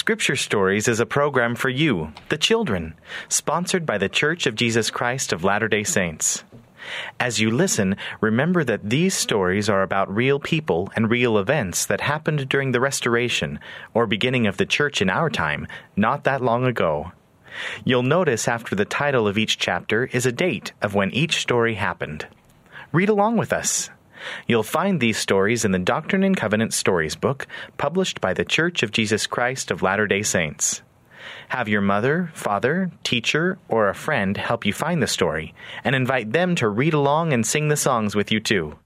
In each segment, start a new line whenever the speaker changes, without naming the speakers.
Scripture Stories is a program for you, the children, sponsored by the Church of Jesus Christ of Latter-day Saints. As you listen, remember that these stories are about real people and real events that happened during the Restoration or beginning of the Church in our time, not that long ago. You'll notice after the title of each chapter is a date of when each story happened. Read along with us. You'll find these stories in the Doctrine and Covenants Stories book, published by the Church of Jesus Christ of Latter-day Saints. Have your mother, father, teacher, or a friend help you find the story, and invite them to read along and sing the songs with you too.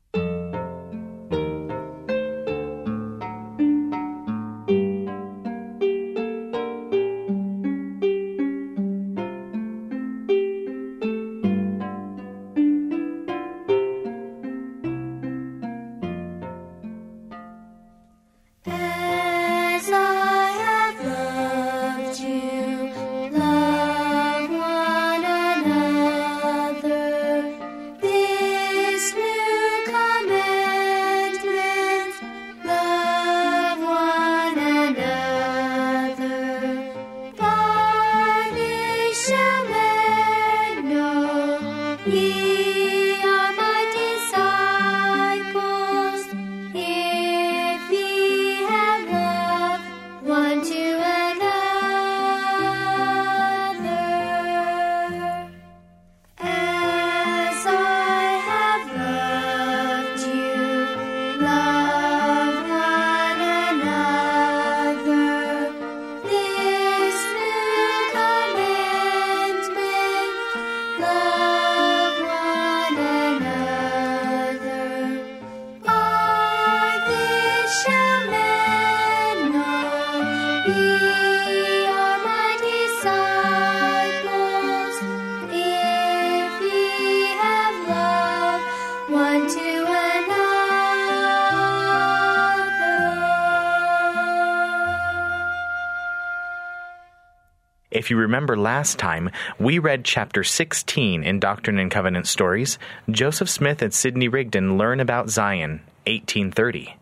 If you remember last time, we read chapter 16 in Doctrine and Covenants Stories, Joseph Smith and Sidney Rigdon Learn About Zion, 1830.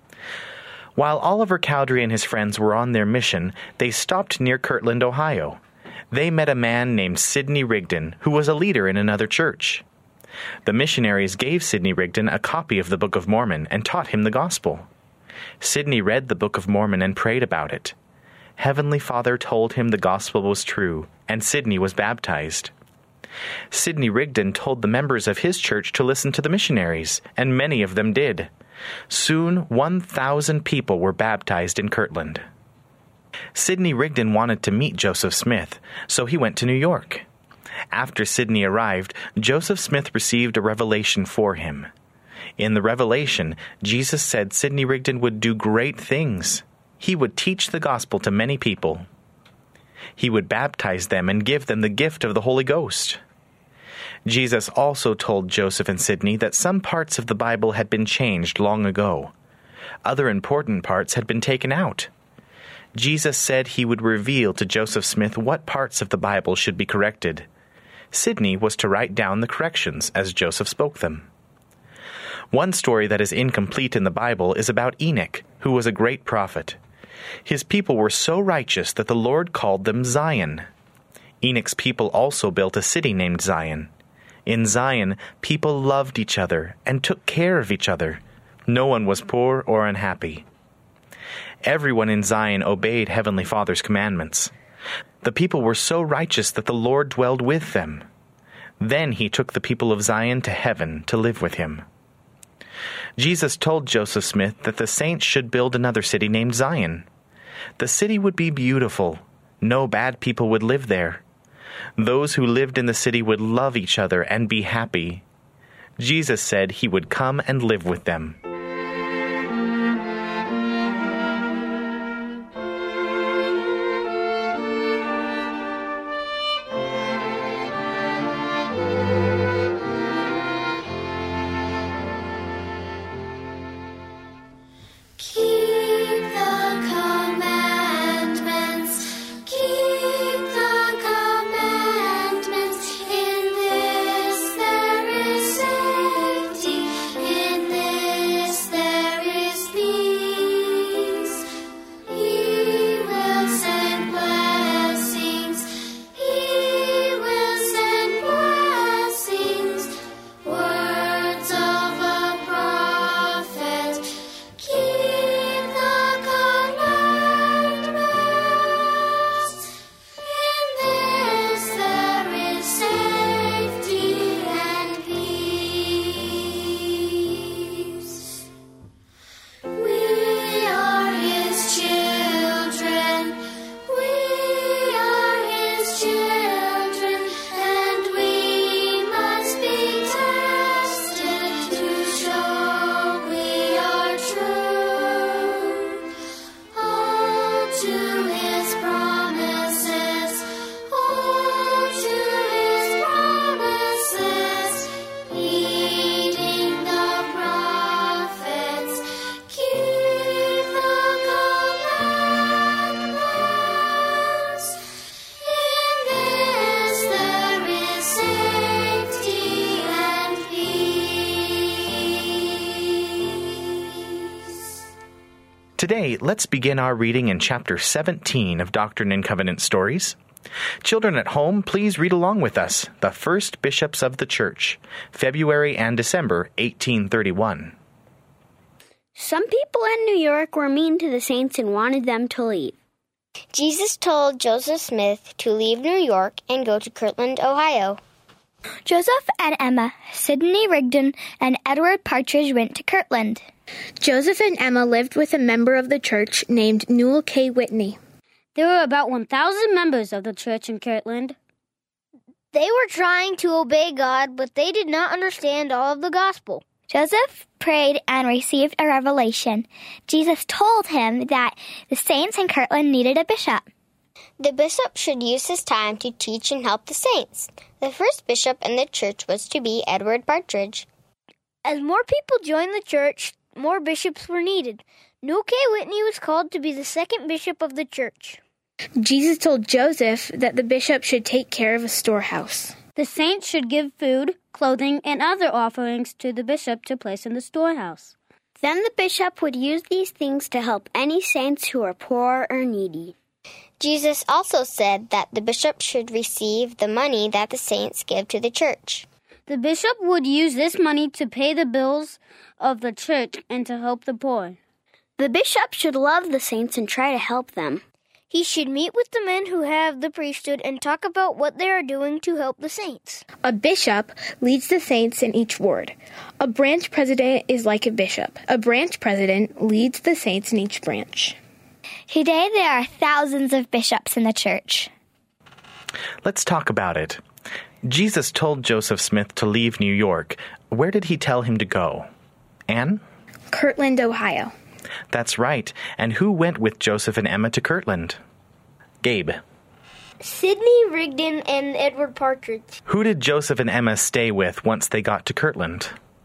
While Oliver Cowdery and his friends were on their mission, they stopped near Kirtland, Ohio. They met a man named Sidney Rigdon, who was a leader in another church. The missionaries gave Sidney Rigdon a copy of the Book of Mormon and taught him the gospel. Sidney read the Book of Mormon and prayed about it. Heavenly Father told him the gospel was true, and Sidney was baptized. Sidney Rigdon told the members of his church to listen to the missionaries, and many of them did. Soon, 1,000 people were baptized in Kirtland. Sidney Rigdon wanted to meet Joseph Smith, so he went to New York. After Sidney arrived, Joseph Smith received a revelation for him. In the revelation, Jesus said Sidney Rigdon would do great things. He would teach the gospel to many people. He would baptize them and give them the gift of the Holy Ghost. Jesus also told Joseph and Sidney that some parts of the Bible had been changed long ago. Other important parts had been taken out. Jesus said he would reveal to Joseph Smith what parts of the Bible should be corrected. Sidney was to write down the corrections as Joseph spoke them. One story that is incomplete in the Bible is about Enoch, who was a great prophet. His people were so righteous that the Lord called them Zion. Enoch's people also built a city named Zion. In Zion, people loved each other and took care of each other. No one was poor or unhappy. Everyone in Zion obeyed Heavenly Father's commandments. The people were so righteous that the Lord dwelled with them. Then he took the people of Zion to heaven to live with him. Jesus told Joseph Smith that the saints should build another city named Zion. The city would be beautiful. No bad people would live there. Those who lived in the city would love each other and be happy. Jesus said he would come and live with them.
In this there is safety, in this
Today, let's begin our reading in chapter 17 of Doctrine and Covenant Stories. Children at home, please read along with us. The First Bishops of the Church, February and December 1831.
Some people in New York were mean to the saints and wanted them to leave.
Jesus told Joseph Smith to leave New York and go to Kirtland, Ohio.
Joseph and Emma, Sidney Rigdon, and Edward Partridge went to Kirtland.
Joseph and Emma lived with a member of the church named Newell K. Whitney.
There were about 1,000 members of the church in Kirtland.
They were trying to obey God, but they did not understand all of the gospel.
Joseph prayed and received a revelation. Jesus told him that the saints in Kirtland needed a bishop.
The bishop should use his time to teach and help the saints. The first bishop in the church was to be Edward Partridge.
As more people joined the church, more bishops were needed. Newell K. Whitney was called to be the second bishop of the church.
Jesus told Joseph that the bishop should take care of a storehouse.
The saints should give food, clothing, and other offerings to the bishop to place in the storehouse. Then the bishop would use these things to help any saints who are poor or needy.
Jesus also said that the bishop should receive the money that the saints give to the church.
The bishop would use this money to pay the bills of the church and to help the poor.
The bishop should love the saints and try to help them. He should meet with the men who have the priesthood and talk about what they are doing to help the saints.
A bishop leads the saints in each ward. A branch president is like a bishop. A branch president leads the saints in each branch.
Today there are thousands of bishops in the church.
Let's talk about it. Jesus told Joseph Smith to leave New York. Where did he tell him to go? Anne?
Kirtland, Ohio.
That's right. And who went with Joseph and Emma to Kirtland? Gabe.
Sidney Rigdon and Edward Partridge.
Who did Joseph and Emma stay with once they got to Kirtland?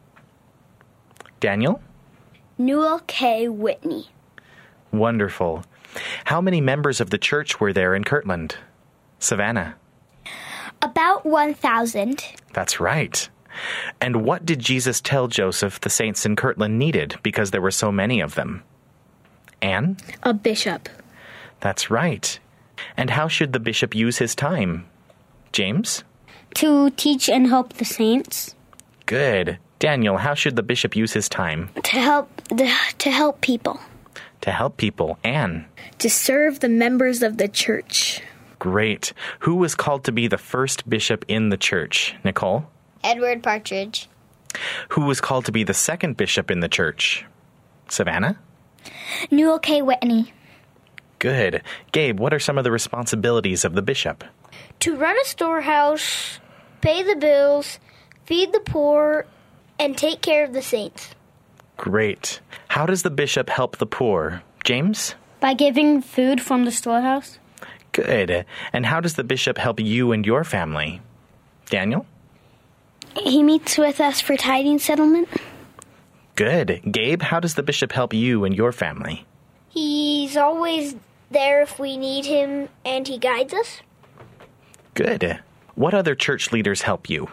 Daniel?
Newell K. Whitney.
Wonderful. How many members of the church were there in Kirtland? Savannah?
About 1,000.
That's right. And what did Jesus tell Joseph the saints in Kirtland needed because there were so many of them? Anne?
A bishop.
That's right. And how should the bishop use his time? James?
To teach and help the saints.
Good. Daniel, how should the bishop use his time?
To help people.
To help people. Anne?
To serve the members of the church.
Great. Who was called to be the first bishop in the church? Nicole?
Edward Partridge.
Who was called to be the second bishop in the church? Savannah?
Newell K. Whitney.
Good. Gabe, what are some of the responsibilities of the bishop?
To run a storehouse, pay the bills, feed the poor, and take care of the saints.
Great. How does the bishop help the poor? James?
By giving food from the storehouse.
Good. And how does the bishop help you and your family? Daniel?
He meets with us for tithing settlement.
Good. Gabe, how does the bishop help you and your family?
He's always there if we need him, and he guides us.
Good. What other church leaders help you?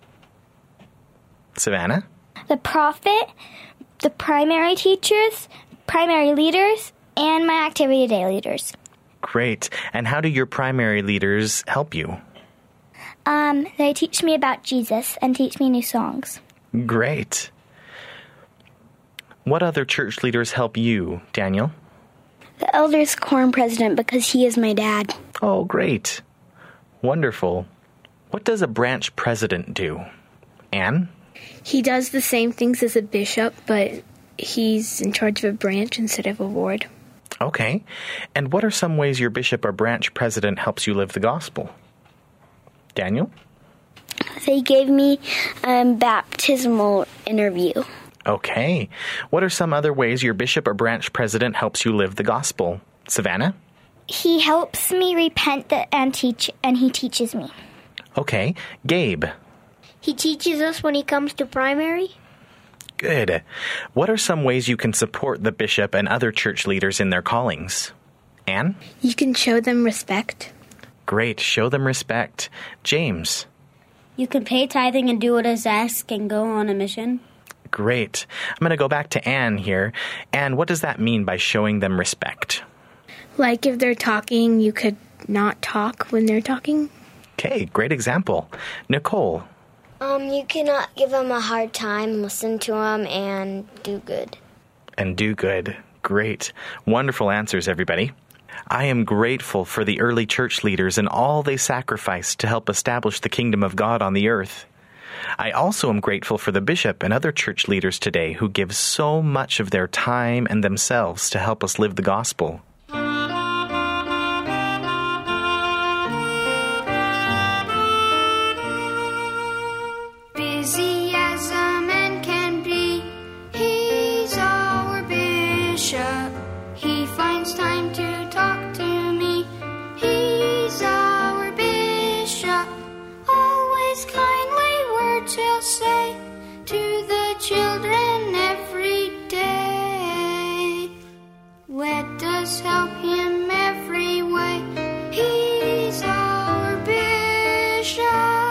Savannah?
The prophet, the primary teachers, primary leaders, and my activity day leaders.
Great. And how do your primary leaders help you?
They teach me about Jesus and teach me new songs.
Great. What other church leaders help you, Daniel?
The elders quorum president because he is my dad.
Oh, great. Wonderful. What does a branch president do? Anne?
He does the same things as a bishop, but he's in charge of a branch instead of a ward.
Okay. And what are some ways your bishop or branch president helps you live the gospel? Daniel?
They gave me a baptismal interview.
Okay. What are some other ways your bishop or branch president helps you live the gospel? Savannah?
He helps me repent and teach, and he teaches me.
Okay. Gabe?
He teaches us when he comes to primary.
Good. What are some ways you can support the bishop and other church leaders in their callings? Anne?
You can show them respect.
Great. Show them respect. James?
You can pay tithing and do what is asked and go on a mission.
Great. I'm going to go back to Anne here. Anne, what does that mean by showing them respect?
Like if they're talking, you could not talk when they're talking.
Okay, great example. Nicole.
You cannot give them a hard time, listen to them, and do good.
And do good. Great. Wonderful answers, everybody. I am grateful for the early church leaders and all they sacrificed to help establish the kingdom of God on the earth. I also am grateful for the bishop and other church leaders today who give so much of their time and themselves to help us live the gospel.
Busy as a man can be, he's our bishop. He finds time to talk to me. He's our bishop. Always kindly words he'll say to the children every day. Let us help him every way. He's our bishop.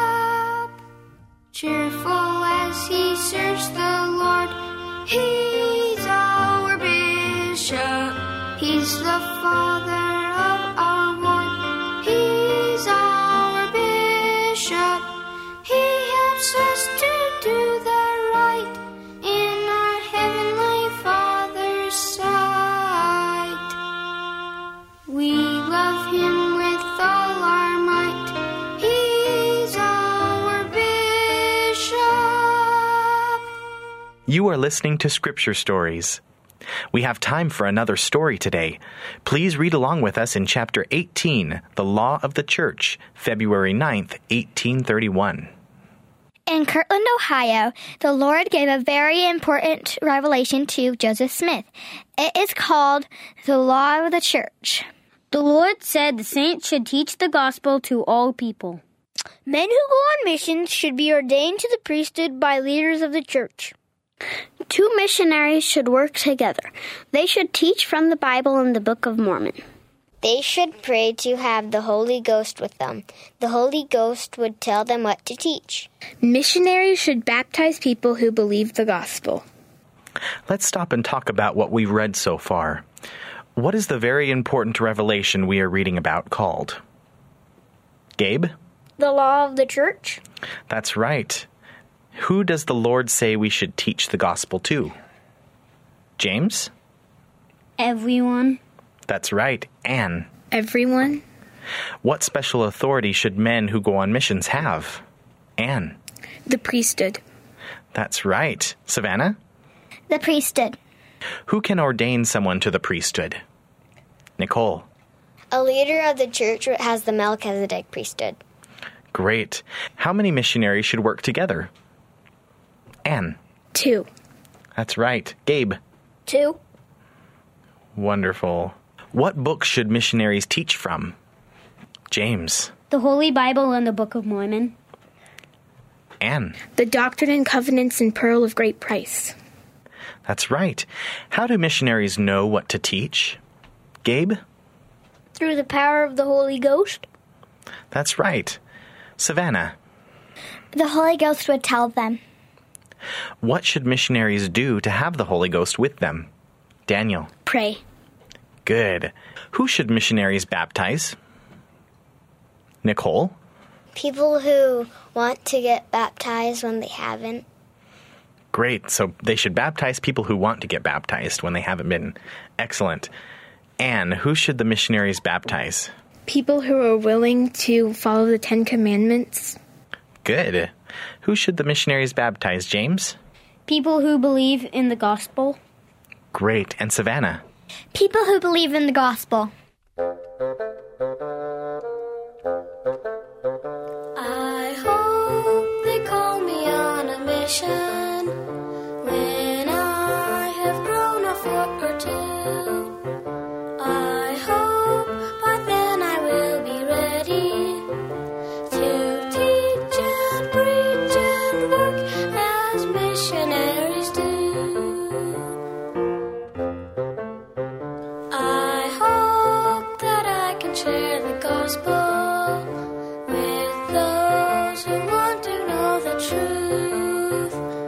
Cheerful as he serves the Lord. He's our bishop. He's the father of our ward. He's our bishop. He helps us to do the right in our heavenly Father's sight. We love him with all our might. He's our bishop.
You are listening to Scripture Stories. We have time for another story today. Please read along with us in Chapter 18, The Law of the Church, February 9th, 1831.
In Kirtland, Ohio, the Lord gave a very important revelation to Joseph Smith. It is called the Law of the Church.
The Lord said the saints should teach the gospel to all people.
Men who go on missions should be ordained to the priesthood by leaders of the church.
2 missionaries should work together. They should teach from the Bible and the Book of Mormon.
They should pray to have the Holy Ghost with them. The Holy Ghost would tell them what to teach.
Missionaries should baptize people who believe the gospel.
Let's stop and talk about what we've read so far. What is the very important revelation we are reading about called? Gabe?
The law of the church.
That's right. Who does the Lord say we should teach the gospel to? James?
Everyone.
That's right. Anne?
Everyone.
What special authority should men who go on missions have? Anne?
The priesthood.
That's right. Savannah?
The priesthood.
Who can ordain someone to the priesthood? Nicole?
A leader of the church has the Melchizedek priesthood.
Great. How many missionaries should work together? Anne?
2.
That's right. Gabe?
2.
Wonderful. What books should missionaries teach from? James?
The Holy Bible and the Book of Mormon.
Anne?
The Doctrine and Covenants and Pearl of Great Price.
That's right. How do missionaries know what to teach? Gabe?
Through the power of the Holy Ghost.
That's right. Savannah?
The Holy Ghost would tell them.
What should missionaries do to have the Holy Ghost with them? Daniel?
Pray.
Good. Who should missionaries baptize? Nicole?
People who want to get baptized when they haven't.
Great. So they should baptize people who want to get baptized when they haven't been. Excellent. Anne, who should the missionaries baptize?
People who are willing to follow the 10 Commandments.
Good. Who should the missionaries baptize, James?
People who believe in the gospel.
Great. And Savannah?
People who believe in the gospel.
I hope they call me on a mission when I have grown a foot or 2. I hope by then I will be ready to teach and preach and work as missionaries do. I hope that I can share the gospel with those who want to know the truth.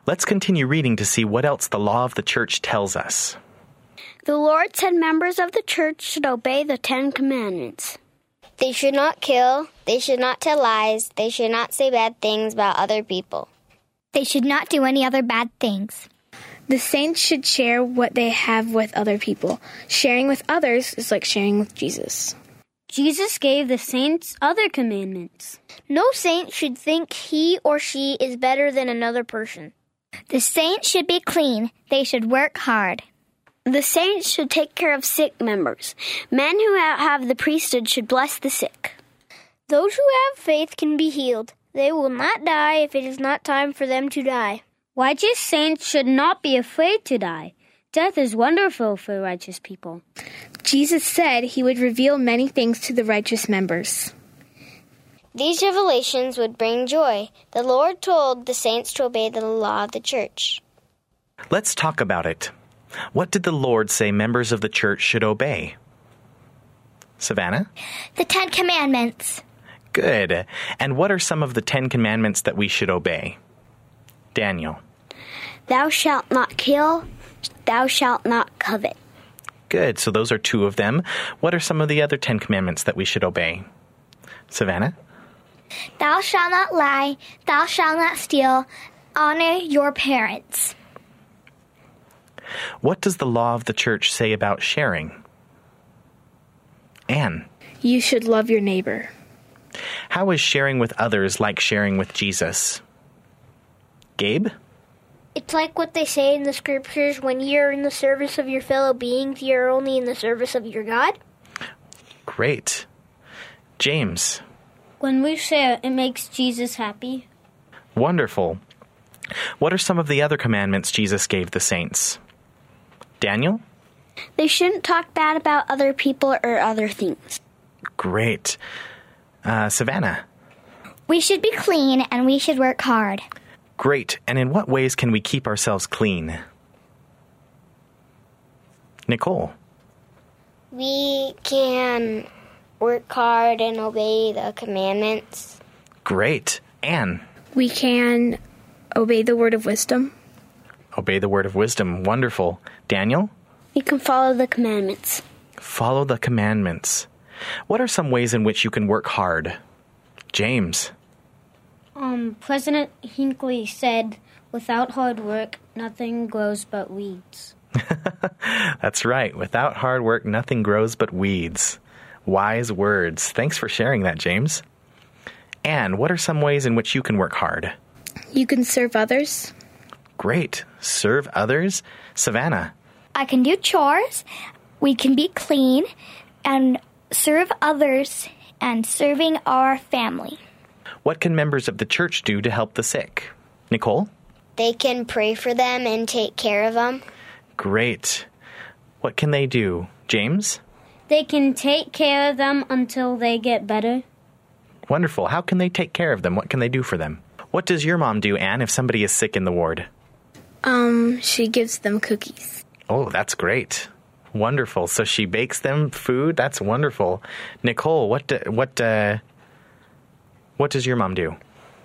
Let's continue reading to see what else the law of the church tells us.
The Lord said members of the church should obey the 10 Commandments.
They should not kill. They should not tell lies. They should not say bad things about other people.
They should not do any other bad things.
The saints should share what they have with other people. Sharing with others is like sharing with Jesus.
Jesus gave the saints other commandments.
No saint should think he or she is better than another person.
The saints should be clean. They should work hard.
The saints should take care of sick members. Men who have the priesthood should bless the sick.
Those who have faith can be healed. They will not die if it is not time for them to die.
Righteous saints should not be afraid to die. Death is wonderful for righteous people.
Jesus said he would reveal many things to the righteous members.
These revelations would bring joy. The Lord told the saints to obey the law of the church.
Let's talk about it. What did the Lord say members of the church should obey? Savannah?
The 10 Commandments.
Good. And what are some of the 10 Commandments that we should obey? Daniel?
Thou shalt not kill. Thou shalt not covet.
Good. So those are 2 of them. What are some of the other 10 Commandments that we should obey? Savannah?
Thou shalt not lie. Thou shalt not steal. Honor your parents.
What does the law of the church say about sharing? Anne?
You should love your neighbor.
How is sharing with others like sharing with Jesus? Gabe?
It's like what they say in the scriptures, when you're in the service of your fellow beings, you're only in the service of your God.
Great. James?
When we share, it makes Jesus happy.
Wonderful. What are some of the other commandments Jesus gave the saints? Daniel?
They shouldn't talk bad about other people or other things.
Great. Savannah?
We should be clean and we should work hard.
Great. And in what ways can we keep ourselves clean? Nicole?
We can work hard and obey the commandments.
Great. Anne?
We can obey the word of wisdom.
Obey the word of wisdom. Wonderful. Daniel?
You can follow the commandments.
Follow the commandments. What are some ways in which you can work hard? James?
President Hinckley said, without hard work, nothing grows but weeds.
That's right. Without hard work, nothing grows but weeds. Wise words. Thanks for sharing that, James. Anne, what are some ways in which you can work hard?
You can serve others.
Great. Serve others. Savannah?
I can do chores. We can be clean and serve others and serving our family.
What can members of the church do to help the sick? Nicole?
They can pray for them and take care of them.
Great. What can they do? James?
They can take care of them until they get better.
Wonderful. How can they take care of them? What can they do for them? What does your mom do, Anne, if somebody is sick in the ward?
She gives them cookies.
Oh, that's great. Wonderful. So she bakes them food? That's wonderful. Nicole, what does your mom do?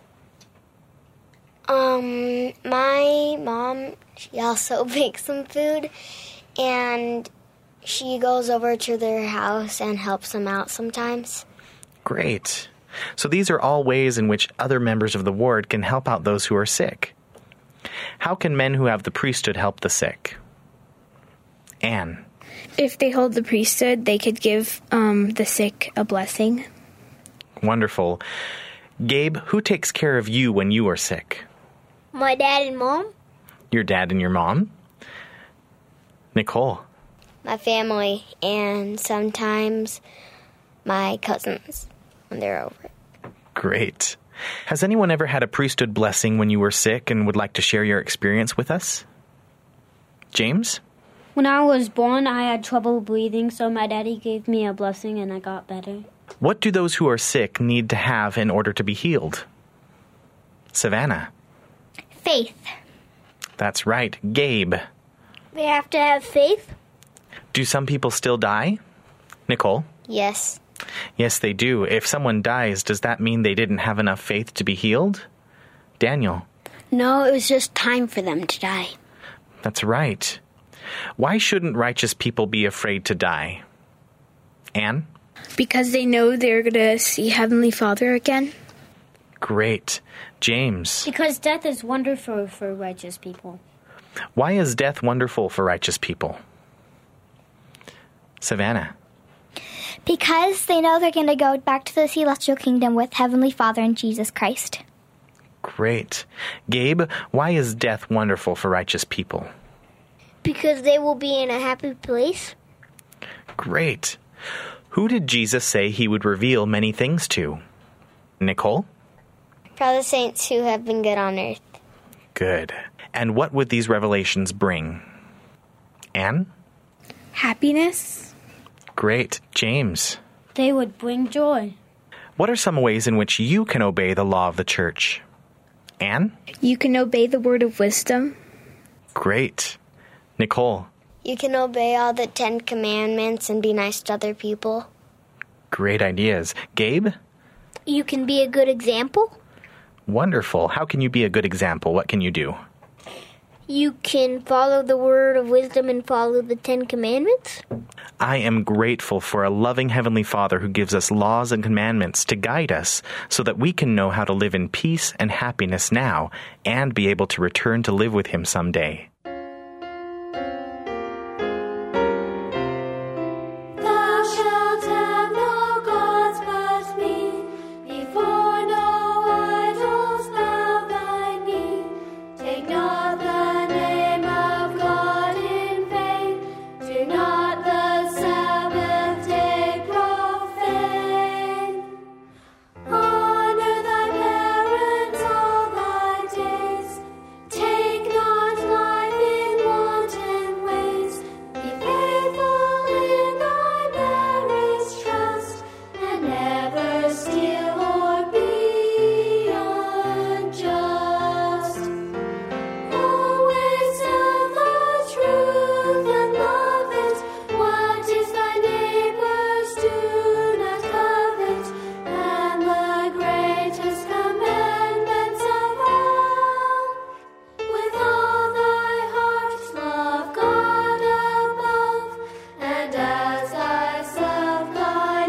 My mom, she also bakes some food, and she goes over to their house and helps them out sometimes.
Great. So these are all ways in which other members of the ward can help out those who are sick. How can men who have the priesthood help the sick? Anne?
If they hold the priesthood, they could give the sick a blessing.
Wonderful. Gabe, who takes care of you when you are sick?
My dad and mom.
Your dad and your mom? Nicole?
My family, and sometimes my cousins when they're over.
Great. Has anyone ever had a priesthood blessing when you were sick and would like to share your experience with us? James?
When I was born, I had trouble breathing, so my daddy gave me a blessing and I got better.
What do those who are sick need to have in order to be healed? Savannah?
Faith.
That's right. Gabe?
They have to have faith.
Do some people still die? Nicole?
Yes.
Yes, they do. If someone dies, does that mean they didn't have enough faith to be healed? Daniel?
No, it was just time for them to die.
That's right. Why shouldn't righteous people be afraid to die? Anne?
Because they know they're going to see Heavenly Father again.
Great. James?
Because death is wonderful for righteous people.
Why is death wonderful for righteous people? Savannah?
Because they know they're going to go back to the celestial kingdom with Heavenly Father and Jesus Christ.
Great. Gabe, why is death wonderful for righteous people?
Because they will be in a happy place.
Great. Who did Jesus say he would reveal many things to? Nicole?
For all the saints who have been good on earth.
Good. And what would these revelations bring? Anne?
Happiness.
Great. James?
They would bring joy.
What are some ways in which you can obey the law of the church? Anne?
You can obey the word of wisdom.
Great. Nicole?
You can obey all the 10 commandments and be nice to other people.
Great ideas. Gabe?
You can be a good example.
Wonderful. How can you be a good example? What can you do?
You can follow the word of wisdom and follow the 10 commandments.
I am grateful for a loving Heavenly Father who gives us laws and commandments to guide us so that we can know how to live in peace and happiness now and be able to return to live with Him someday.
Thou shalt have no gods but me. Before no idols bow thy knee. Take not the name of God in vain. Do not the Sabbath day profane. Honor thy parents all thy days. Take not life in wanton ways. Be faithful in thy marriage trust, and never steal or be unjust. Always tell the truth and love it. What is thy neighbor's? Do not covet. And the greatest commandments of all, with all thy heart love God above, and as thyself thy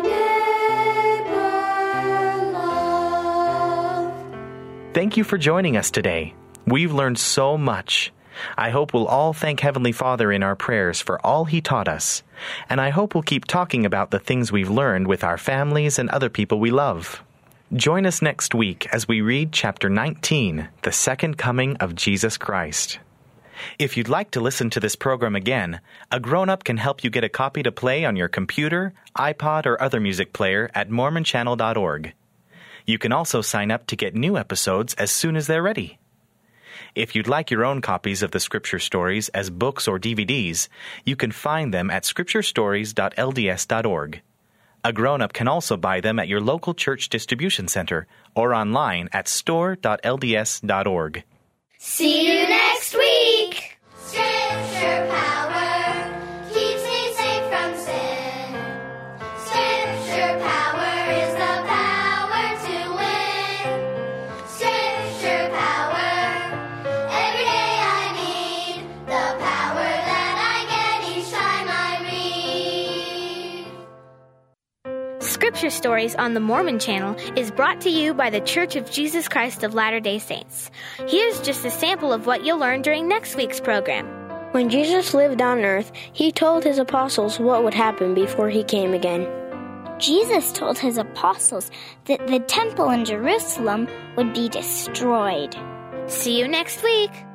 neighbor love.
Thank you for joining us today. We've learned so much. I hope we'll all thank Heavenly Father in our prayers for all He taught us. And I hope we'll keep talking about the things we've learned with our families and other people we love. Join us next week as we read Chapter 19, The Second Coming of Jesus Christ. If you'd like to listen to this program again, a grown-up can help you get a copy to play on your computer, iPod, or other music player at mormonchannel.org. You can also sign up to get new episodes as soon as they're ready. If you'd like your own copies of the Scripture Stories as books or DVDs, you can find them at scripturestories.lds.org. A grown-up can also buy them at your local church distribution center or online at store.lds.org.
See you next week!
Scripture power keeps me safe from sin. Scripture power is the power to win. Scripture power, every day I need the power that I get each time I read.
Scripture Stories on the Mormon Channel is brought to you by the Church of Jesus Christ of Latter-day Saints. Here's just a sample of what you'll learn during next week's program.
When Jesus lived on earth, he told his apostles what would happen before he came again.
Jesus told his apostles that the temple in Jerusalem would be destroyed.
See you next week!